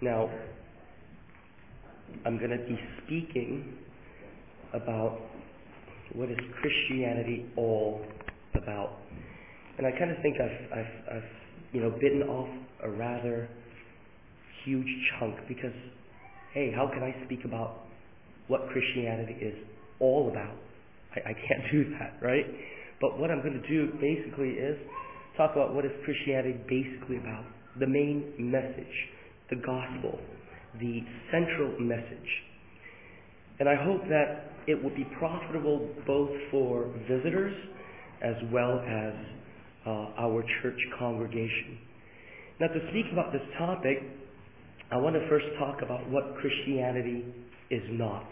Now, I'm going to be speaking about what is Christianity all about. And I kind of think I've bitten off a rather huge chunk because, hey, how can I speak about what Christianity is all about? I can't do that, right? But what I'm going to do basically is talk about what is Christianity basically about. The main message, the gospel, the central message. And I hope that it will be profitable both for visitors as well as our church congregation. Now, to speak about this topic, I want to first talk about what Christianity is not.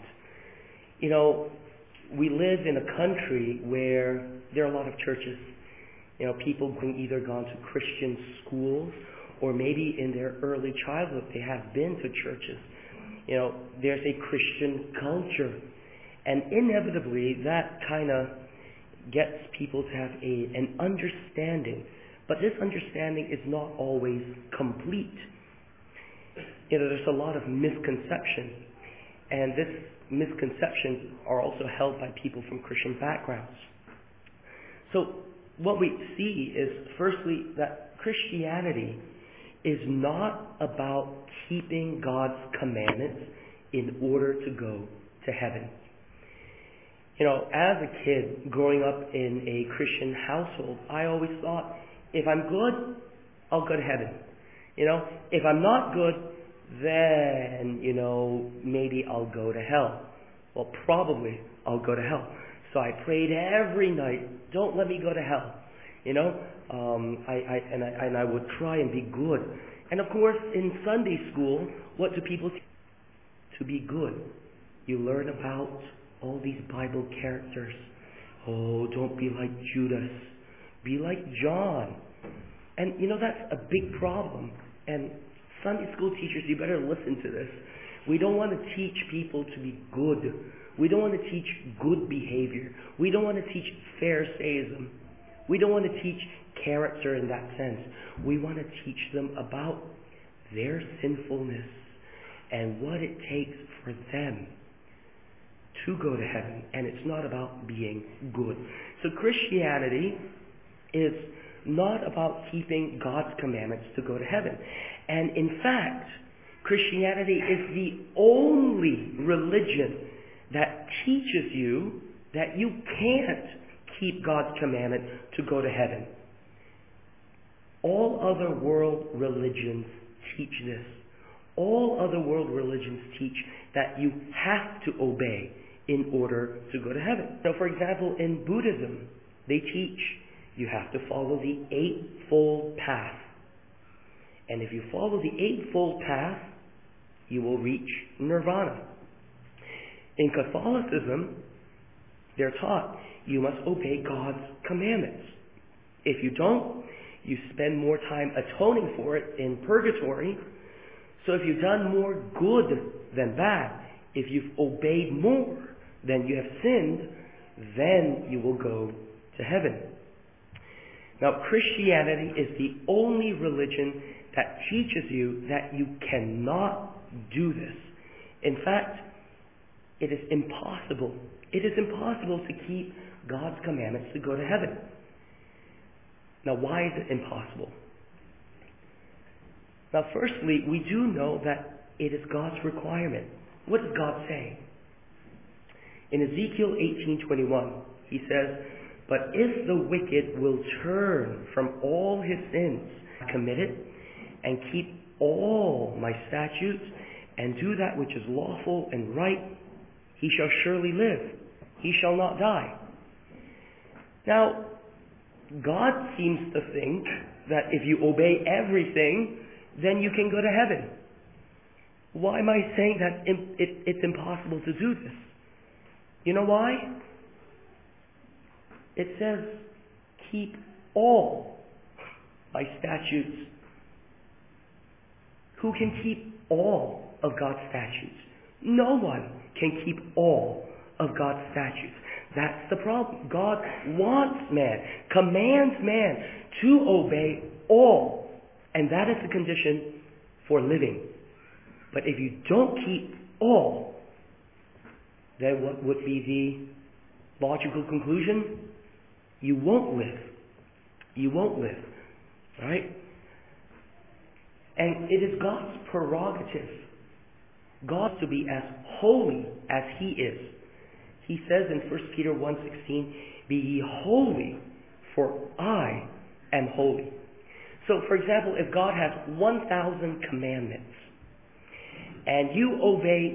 We live in a country where there are a lot of churches. People have either gone to Christian schools or maybe in their early childhood they have been to churches. There's a Christian culture. And inevitably that kind of gets people to have an understanding. But this understanding is not always complete. There's a lot of misconception. And this misconceptions are also held by people from Christian backgrounds. So what we see is, firstly, that Christianity is not about keeping God's commandments in order to go to heaven. As a kid growing up in a Christian household, I always thought, if I'm good, I'll go to heaven. If I'm not good, then, maybe I'll go to hell. Well, probably I'll go to hell. So I prayed every night, don't let me go to hell. I would try and be good. And of course, in Sunday school, what do people say? To be good, you learn about all these Bible characters. Oh, don't be like Judas. Be like John. And that's a big problem. And Sunday school teachers, you better listen to this. We don't want to teach people to be good. We don't want to teach good behavior. We don't want to teach Pharisaism. We don't want to teach character in that sense. We want to teach them about their sinfulness and what it takes for them to go to heaven. And it's not about being good. So Christianity is not about keeping God's commandments to go to heaven. And in fact, Christianity is the only religion that teaches you that you can't keep God's commandment to go to heaven. All other world religions teach this. All other world religions teach that you have to obey in order to go to heaven. So, for example, in Buddhism, they teach you have to follow the Eightfold Path. And if you follow the Eightfold Path, you will reach nirvana. In Catholicism, they're taught you must obey God's commandments. If you don't, you spend more time atoning for it in purgatory. So if you've done more good than bad, if you've obeyed more than you have sinned, then you will go to heaven. Now, Christianity is the only religion that teaches you that you cannot do this. In fact, it is impossible. It is impossible to keep God's commandments to go to heaven. Now, why is it impossible? Now, firstly, we do know that it is God's requirement. What does God say? In Ezekiel 18:21, he says, "But if the wicked will turn from all his sins committed and keep all my statutes and do that which is lawful and right, he shall surely live. He shall not die." Now, God seems to think that if you obey everything, then you can go to heaven. Why am I saying that it's impossible to do this? You know why? It says, keep all my statutes. Who can keep all of God's statutes? No one can keep all of God's statutes. That's the problem. God wants man, commands man to obey all. And that is the condition for living. But if you don't keep all, then what would be the logical conclusion? You won't live. You won't live. Right? And it is God's prerogative, God to be as holy as He is. He says in 1 Peter 1:16, "Be ye holy, for I am holy." So, for example, if God has 1,000 commandments, and you obey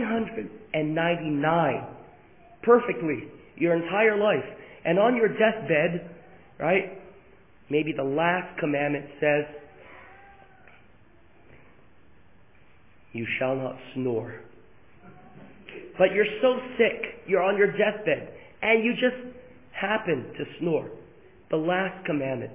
999 perfectly your entire life, and on your deathbed, right, maybe the last commandment says, "You shall not snore." But you're so sick, you're on your deathbed, and you just happen to snore. The last commandment.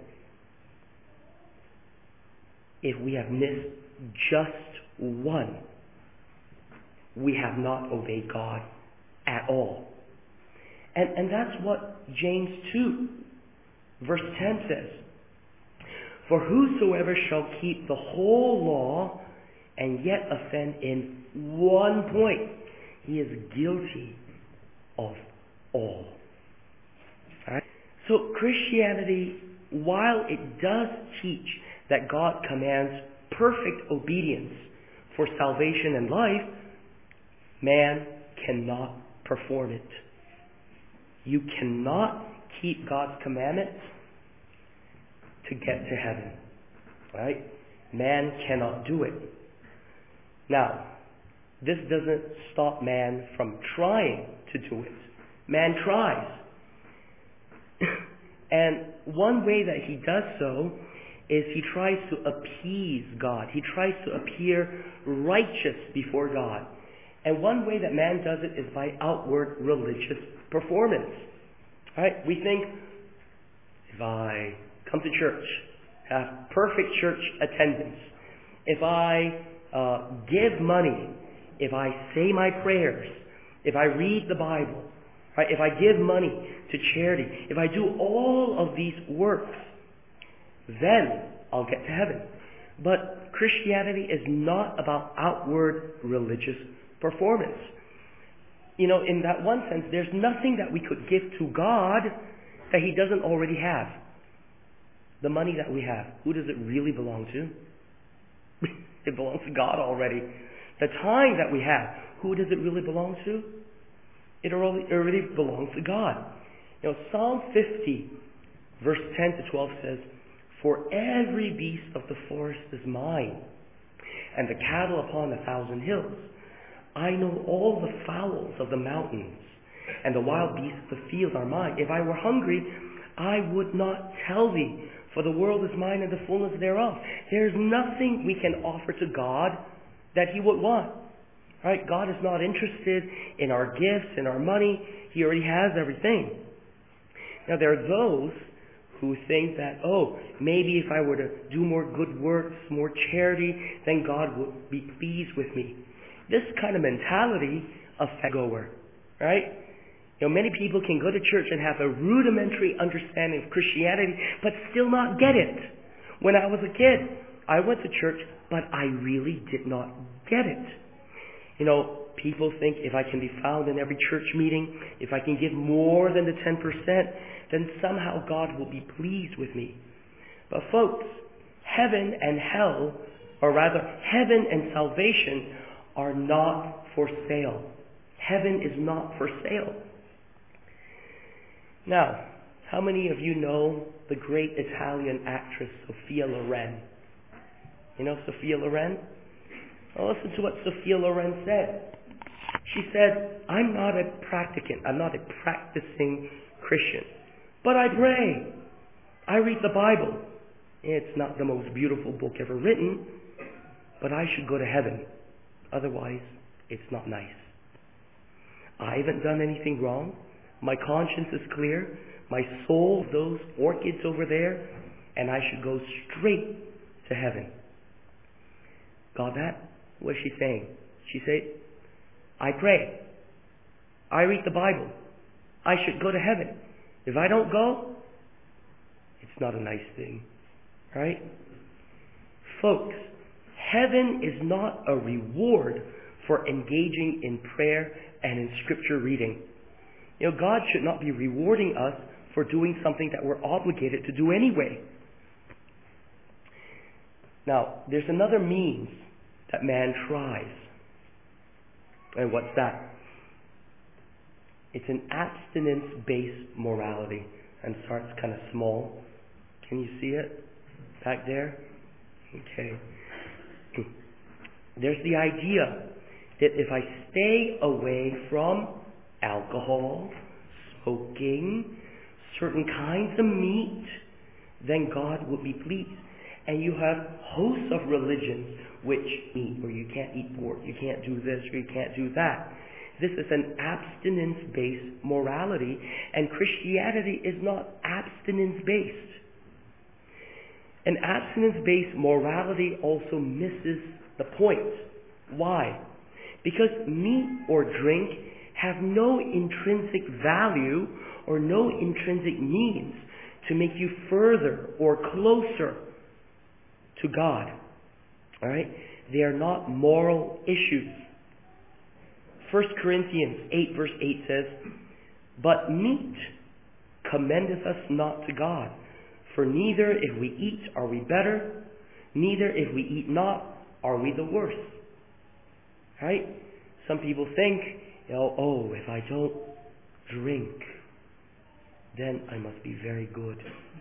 If we have missed just one, we have not obeyed God at all. And that's what James 2, verse 10 says. "For whosoever shall keep the whole law and yet offend in one point, he is guilty of all." Right? So Christianity, while it does teach that God commands perfect obedience for salvation and life, man cannot perform it. You cannot keep God's commandments to get to heaven. Right? Man cannot do it. Now, this doesn't stop man from trying to do it. Man tries. And one way that he does so is he tries to appease God. He tries to appear righteous before God. And one way that man does it is by outward religious performance. Right? We think, if I come to church, have perfect church attendance, if I give money, if I say my prayers, if I read the Bible, right, if I give money to charity, if I do all of these works, then I'll get to heaven. But Christianity is not about outward religious performance. You know, in that one sense, there's nothing that we could give to God that He doesn't already have. The money that we have, who does it really belong to? It belongs to God already. The time that we have, who does it really belong to? It already belongs to God. You know, Psalm 50, verse 10 to 12 says, "For every beast of the forest is mine, and the cattle upon 1,000 hills. I know all the fowls of the mountains, and the wild beasts of the field are mine. If I were hungry, I would not tell thee, for the world is mine and the fullness thereof." There's nothing we can offer to God that He would want. Right? God is not interested in our gifts and our money. He already has everything. Now there are those who think that, maybe if I were to do more good works, more charity, then God would be pleased with me. This kind of mentality affects goer, right? You know, many people can go to church and have a rudimentary understanding of Christianity, but still not get it. When I was a kid, I went to church, but I really did not get it. You know, people think if I can be found in every church meeting, if I can give more than the 10%, then somehow God will be pleased with me. But folks, heaven and hell, or rather heaven and salvation, are not for sale. Heaven is not for sale. Now, how many of you know the great Italian actress Sophia Loren? You know Sophia Loren? Well, listen to what Sophia Loren said. She said, "I'm not a practicant. I'm not a practicing Christian. But I pray. I read the Bible. It's not the most beautiful book ever written, but I should go to heaven. Otherwise, it's not nice. I haven't done anything wrong. My conscience is clear. My soul, those orchids over there, and I should go straight to heaven." Got that? What is she saying? She said, "I pray. I read the Bible. I should go to heaven. If I don't go, it's not a nice thing." Right? Folks, Heaven is not a reward for engaging in prayer and in scripture reading. God should not be rewarding us for doing something that we're obligated to do anyway. Now, there's another means that man tries. And what's that? It's an abstinence-based morality. And starts kind of small. Can you see it back there? Okay. There's the idea that if I stay away from alcohol, smoking, certain kinds of meat, then God will be pleased. And you have hosts of religions which meat, or you can't eat pork, you can't do this, or you can't do that. This is an abstinence-based morality, and Christianity is not abstinence-based. An abstinence-based morality also misses the point. Why? Because meat or drink have no intrinsic value or no intrinsic means to make you further or closer to God. All right? They are not moral issues. 1 Corinthians 8 verse 8 says, "But meat commendeth us not to God, for neither if we eat are we better, neither if we eat not are we the worse." Right? Some people think, if I don't drink, then I must be very good.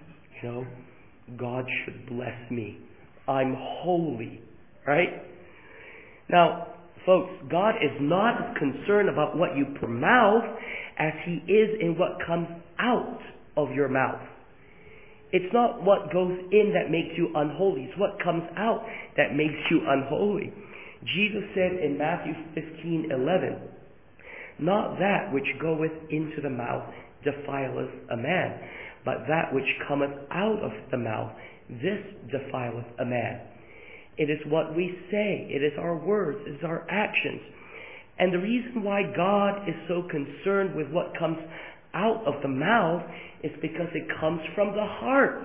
God should bless me. I'm holy. Right? Now, folks, God is not as concerned about what you put in your mouth as He is in what comes out of your mouth. It's not what goes in that makes you unholy. It's what comes out that makes you unholy. Jesus said in Matthew 15:11, "Not that which goeth into the mouth defileth a man, but that which cometh out of the mouth, this defileth a man." It is what we say. It is our words. It is our actions. And the reason why God is so concerned with what comes out of the mouth is because it comes from the heart.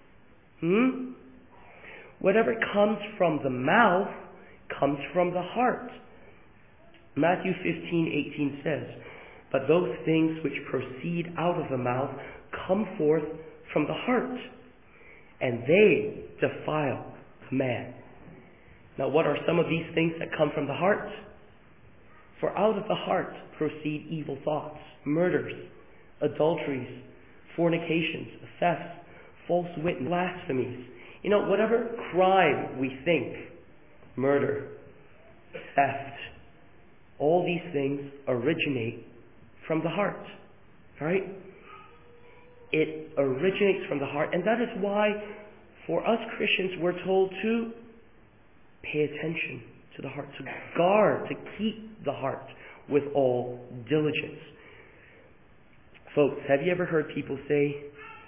Whatever comes from the mouth comes from the heart. Matthew 15:18 says, "But those things which proceed out of the mouth come forth from the heart, and they defile the man." Now, what are some of these things that come from the heart? For out of the heart proceed evil thoughts, murders, adulteries, fornications, thefts, false witness, blasphemies. Whatever crime we think, murder, theft, all these things originate from the heart. Right? It originates from the heart, and that is why for us Christians we're told to pay attention to the heart, to guard, to keep the heart with all diligence. Folks, have you ever heard people say,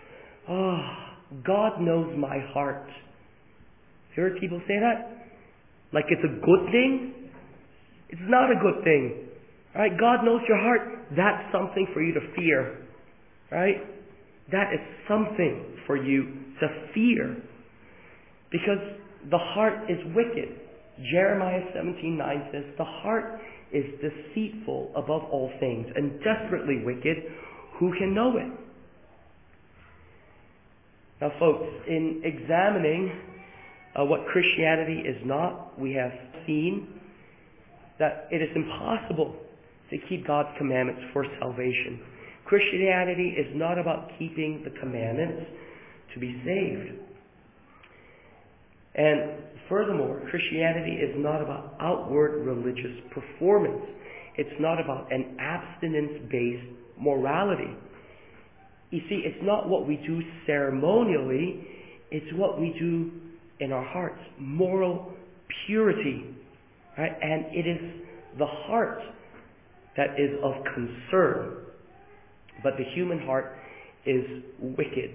God knows my heart? Have you heard people say that? Like it's a good thing? It's not a good thing. Right? God knows your heart. That's something for you to fear. Right? That is something for you to fear. Because the heart is wicked. Jeremiah 17:9 says, "The heart is deceitful above all things and desperately wicked. Who can know it?" Now, folks, in examining what Christianity is not, we have seen that it is impossible to keep God's commandments for salvation. Christianity is not about keeping the commandments to be saved. And furthermore, Christianity is not about outward religious performance. It's not about an abstinence-based morality. You see, it's not what we do ceremonially, it's what we do in our hearts. Moral purity. Right? And it is the heart that is of concern. But the human heart is wicked.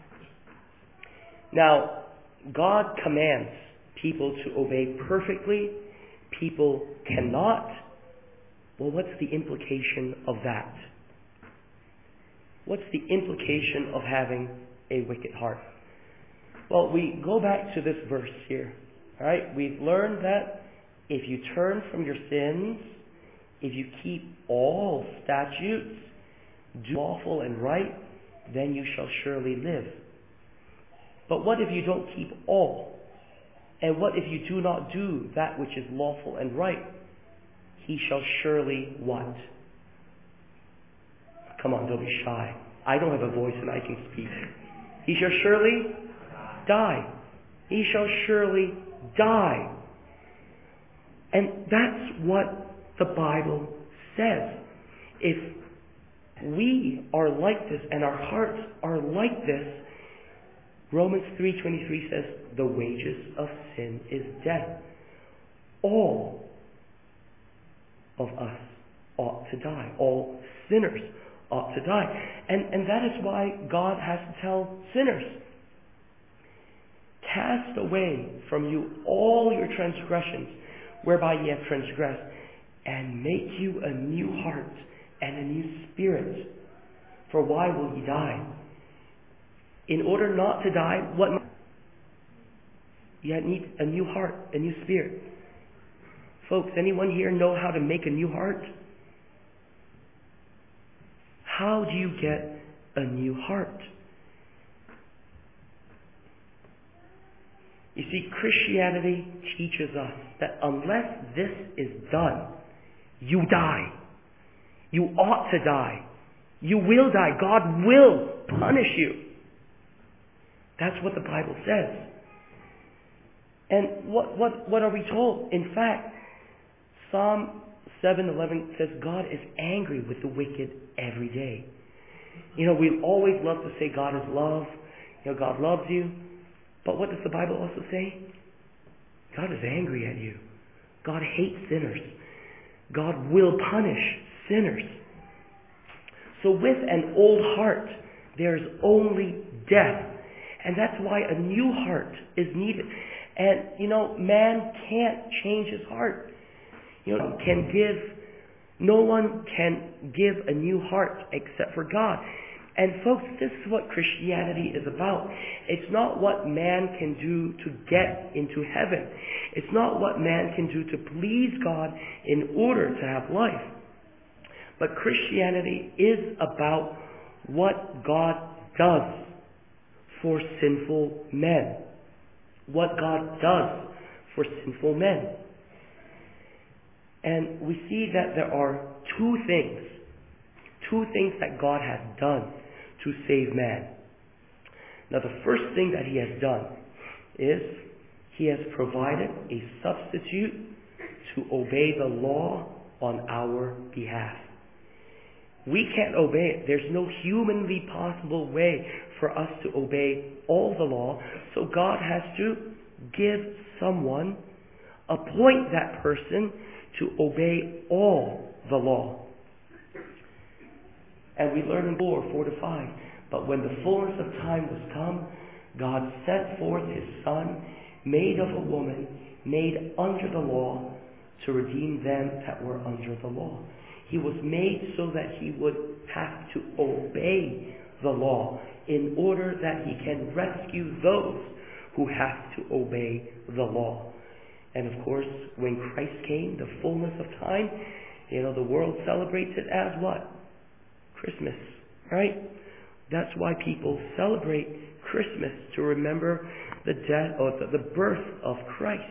Now, God commands people to obey perfectly. People cannot. Well, what's the implication of that? What's the implication of having a wicked heart? Well, we go back to this verse here. Alright, we've learned that if you turn from your sins, if you keep all statutes, do lawful and right, then you shall surely live. But what if you don't keep all? And what if you do not do that which is lawful and right? He shall surely what? Come on, don't be shy. I don't have a voice and I can speak. He shall surely die. He shall surely die. And that's what the Bible says. If we are like this and our hearts are like this, Romans 3:23 says, the wages of sin is death. All of us ought to die. All sinners ought to die. And that is why God has to tell sinners, cast away from you all your transgressions, whereby ye have transgressed, and make you a new heart and a new spirit. For why will ye die? In order not to die, what? You need a new heart, a new spirit. Folks, anyone here know how to make a new heart? How do you get a new heart? You see, Christianity teaches us that unless this is done, you die. You ought to die. You will die. God will punish you. That's what the Bible says. And what are we told? In fact, Psalm 7:11 says God is angry with the wicked every day. You know, we always love to say God is love. You know, God loves you. But what does the Bible also say? God is angry at you. God hates sinners. God will punish sinners. So with an old heart, there's only death. And that's why a new heart is needed. And, you know, man can't change his heart. You know, no one can give a new heart except for God. And folks, this is what Christianity is about. It's not what man can do to get into heaven. It's not what man can do to please God in order to have life. But Christianity is about what God does for sinful men. What God does for sinful men. And we see that there are two things that God has done to save man. Now, the first thing that He has done is He has provided a substitute to obey the law on our behalf. We can't obey it. There's no humanly possible way for us to obey all the law. So God has to give someone, appoint that person to obey all the law. And we learn in 4:4-5. But when the fullness of time was come, God sent forth His Son, made of a woman, made under the law, to redeem them that were under the law. He was made so that He would have to obey the law in order that He can rescue those who have to obey the law. And of course, when Christ came, the fullness of time, the world celebrates it as what? Christmas, right? That's why people celebrate Christmas, to remember the death or the birth of Christ.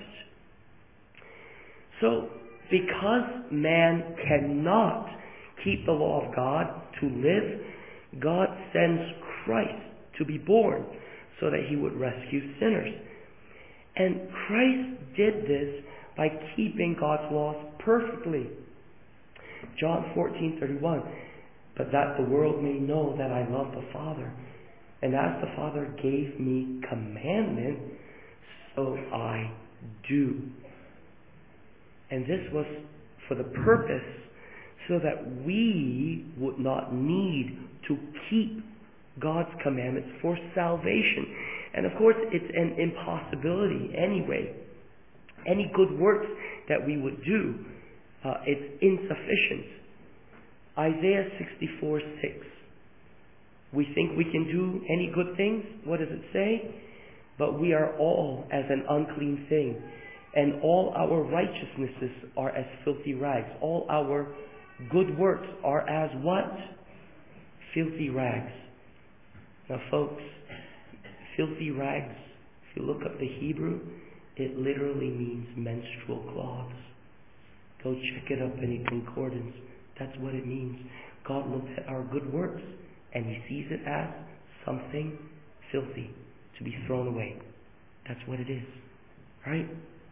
So, because man cannot keep the law of God to live, God sends Christ to be born so that He would rescue sinners. And Christ did this by keeping God's laws perfectly. John 14:31. But that the world may know that I love the Father, and as the Father gave me commandment, so I do. And this was for the purpose so that we would not need to keep God's commandments for salvation. And of course, it's an impossibility anyway. Any good works that we would do, it's insufficient. Isaiah 64:6. We think we can do any good things. What does it say? but we are all as an unclean thing, and all our righteousnesses are as filthy rags. All our good works are as what? Filthy rags. Now folks, filthy rags, if you look up the Hebrew, it literally means menstrual cloths. Go check it up in a concordance. That's what it means. God looks at our good works and He sees it as something filthy to be thrown away. That's what it is. Right?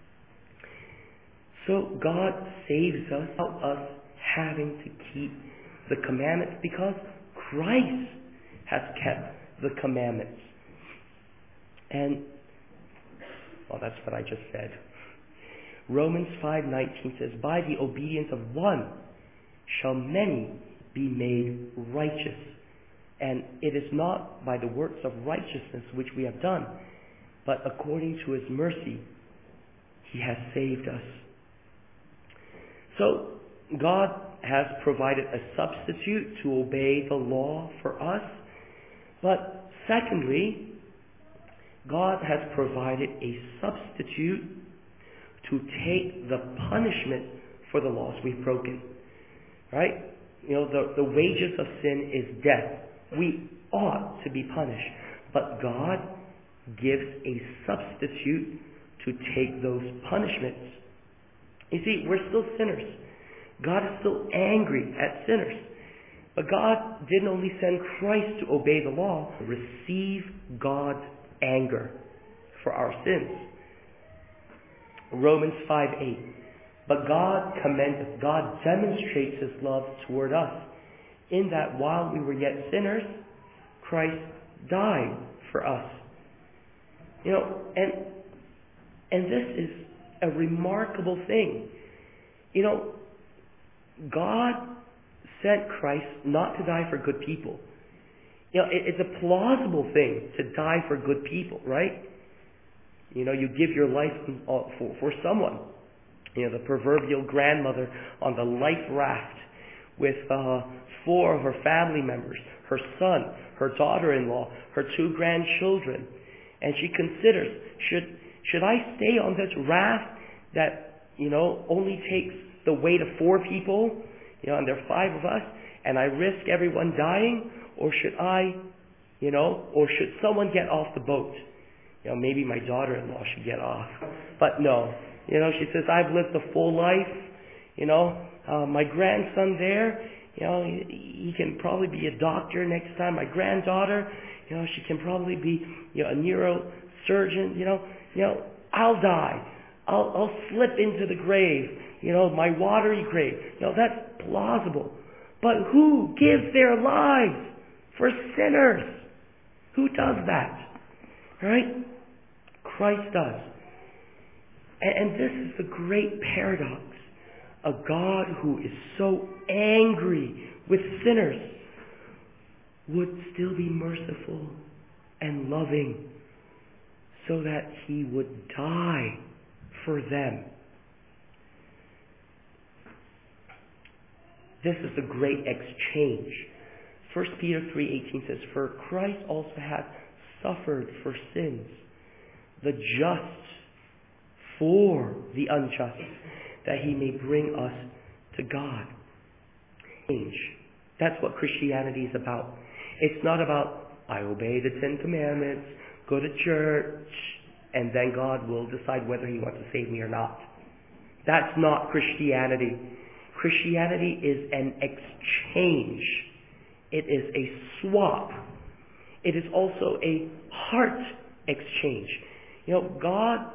So God saves us without us having to keep the commandments because Christ has kept the commandments. And, well, that's what I just said. Romans 5:19 says, by the obedience of one shall many be made righteous. And it is not by the works of righteousness which we have done, but according to His mercy, He has saved us. So, God has provided a substitute to obey the law for us. But secondly, God has provided a substitute to take the punishment for the laws we've broken. Right? The wages of sin is death. We ought to be punished. But God gives a substitute to take those punishments. You see, we're still sinners. God is still angry at sinners. But God didn't only send Christ to obey the law, receive God's anger for our sins. Romans 5:8. But God demonstrates His love toward us, in that while we were yet sinners, Christ died for us. And this is a remarkable thing. God sent Christ not to die for good people. It's a plausible thing to die for good people, right? You give your life for someone. The proverbial grandmother on the life raft with 4 of her family members, her son, her daughter-in-law, her 2 grandchildren. And she considers, should I stay on this raft that, only takes the weight of 4 people, and there are 5 of us, and I risk everyone dying, or should or should someone get off the boat? Maybe my daughter-in-law should get off. But no. She says, I've lived a full life. My grandson there, he can probably be a doctor next time. My granddaughter, she can probably be, a neurosurgeon. I'll die. I'll slip into the grave. My watery grave. That's plausible. But who gives their lives for sinners? Who does that? Right? Christ does. And this is the great paradox. A God who is so angry with sinners would still be merciful and loving so that He would die for them. This is the great exchange. 1 Peter 3:18 says, for Christ also hath suffered for sins, the just for the unjust, that He may bring us to God. That's what Christianity is about. It's not about, I obey the 10 Commandments, go to church, and then God will decide whether He wants to save me or not. That's not Christianity. Christianity is an exchange. It is a swap. It is also a heart exchange. God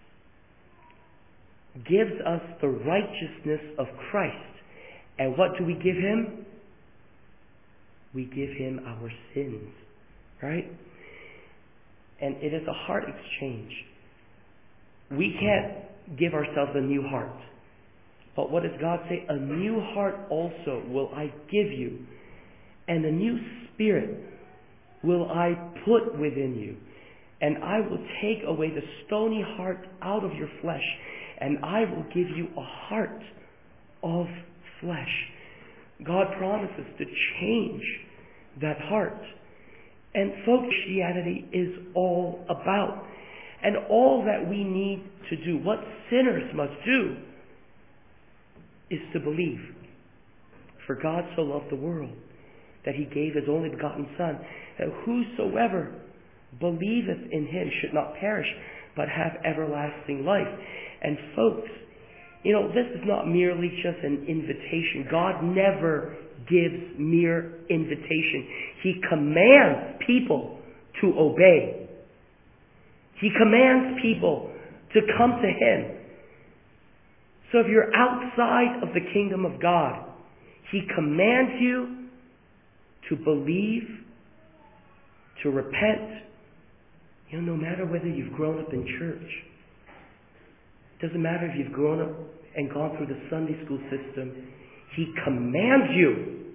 gives us the righteousness of Christ. And what do we give Him? We give Him our sins. Right? And it is a heart exchange. We can't give ourselves a new heart. But what does God say? A new heart also will I give you, and a new spirit will I put within you. And I will take away the stony heart out of your flesh, and I will give you a heart of flesh. God promises to change that heart. And folks, Christianity is all about. And all that we need to do, what sinners must do, is to believe. For God so loved the world that he gave his only begotten Son, that whosoever believeth in him should not perish, but have everlasting life. And folks, this is not merely just an invitation. God never gives mere invitation. He commands people to obey. He commands people to come to him. So if you're outside of the kingdom of God, he commands you to believe, to repent. No matter whether you've grown up in church, it doesn't matter if you've grown up and gone through the Sunday school system, he commands you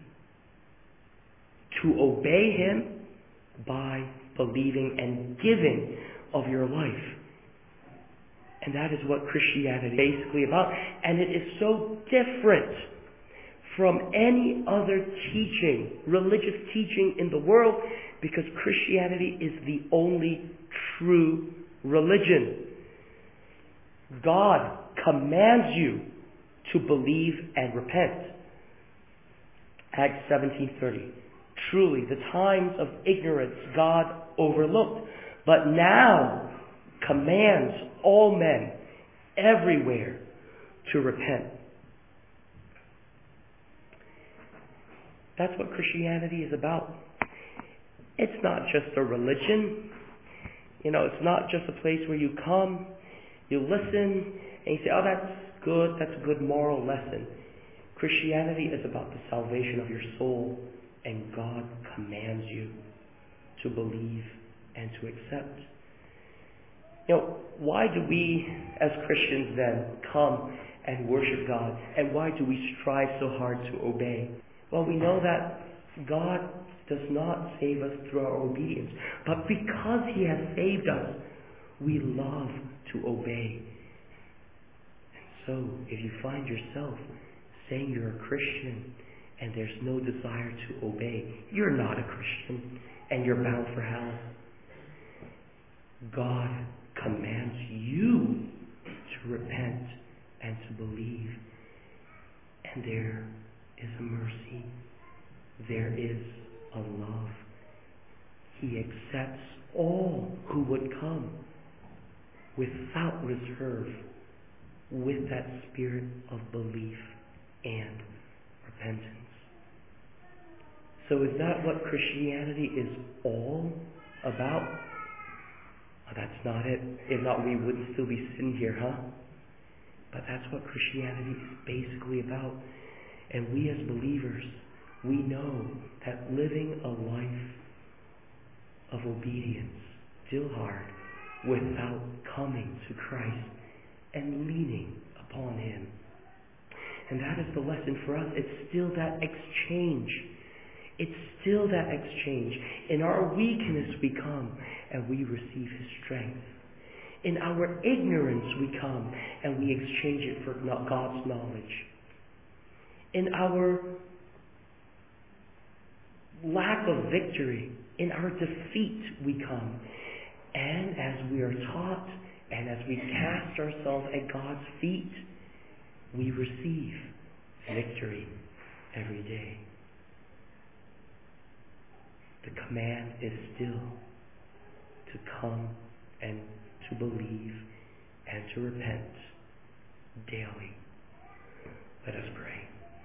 to obey him by believing and giving of your life. And that is what Christianity is basically about. And it is so different from any other teaching, religious teaching in the world, because Christianity is the only true religion. God commands you to believe and repent. Acts 17:30. Truly, the times of ignorance God overlooked, but now commands all men everywhere to repent. That's what Christianity is about. It's not just a religion. It's not just a place where you come, you listen, and you say, oh, that's good, that's a good moral lesson. Christianity is about the salvation of your soul, and God commands you to believe and to accept. Why do we as Christians then come and worship God? And why do we strive so hard to obey? Well, we know that God does not save us through our obedience. But because he has saved us, we love to obey. And so, if you find yourself saying you're a Christian and there's no desire to obey, you're not a Christian and you're bound for hell. God commands you to repent and to believe. And there is a mercy. There is a love. He accepts all who would come without reserve, with that spirit of belief and repentance. So is that what Christianity is all about? Oh, that's not it. If not, we wouldn't still be sitting here, huh? But that's what Christianity is basically about. And we as believers, we know that living a life of obedience, still hard, without coming to Christ and leaning upon him. And that is the lesson for us. It's still that exchange. It's still that exchange. In our weakness we come and we receive his strength. In our ignorance we come and we exchange it for God's knowledge. In our lack of victory, in our defeat we come. And as we are taught and as we cast ourselves at God's feet, we receive victory every day. The command is still to come and to believe and to repent daily. Let us pray.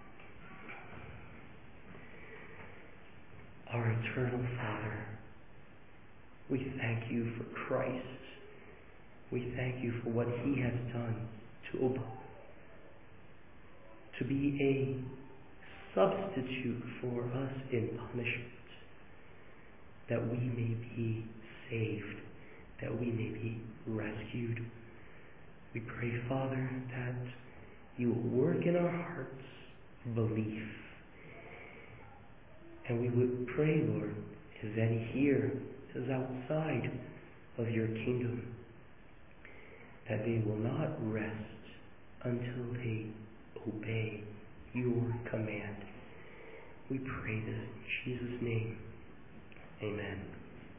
Our eternal Father, we thank you for Christ. We thank you for what he has done to be a substitute for us in punishment, that we may be saved, that we may be rescued. We pray, Father, that you will work in our hearts belief. And we would pray, Lord, is any here is outside of your kingdom, that they will not rest until they obey your command. We pray this in Jesus' name. Amen.